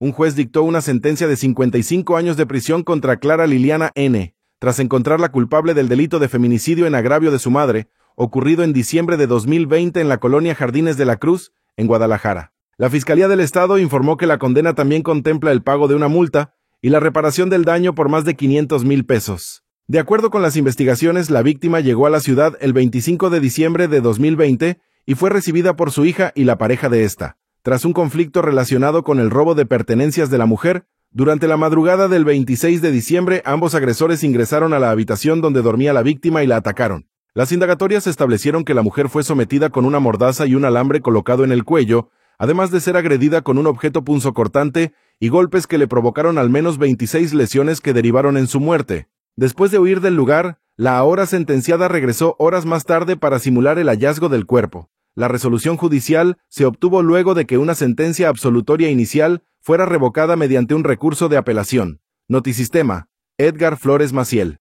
un juez dictó una sentencia de 55 años de prisión contra Clara Liliana N., tras encontrarla culpable del delito de feminicidio en agravio de su madre, ocurrido en diciembre de 2020 en la colonia Jardines de la Cruz, en Guadalajara. La Fiscalía del Estado informó que la condena también contempla el pago de una multa y la reparación del daño por más de 500,000 pesos. De acuerdo con las investigaciones, la víctima llegó a la ciudad el 25 de diciembre de 2020 y fue recibida por su hija y la pareja de esta. Tras un conflicto relacionado con el robo de pertenencias de la mujer, durante la madrugada del 26 de diciembre, ambos agresores ingresaron a la habitación donde dormía la víctima y la atacaron. Las indagatorias establecieron que la mujer fue sometida con una mordaza y un alambre colocado en el cuello, además de ser agredida con un objeto punzocortante y golpes que le provocaron al menos 26 lesiones que derivaron en su muerte. Después de huir del lugar, la ahora sentenciada regresó horas más tarde para simular el hallazgo del cuerpo. La resolución judicial se obtuvo luego de que una sentencia absolutoria inicial fuera revocada mediante un recurso de apelación. Notisistema, Edgar Flores Maciel.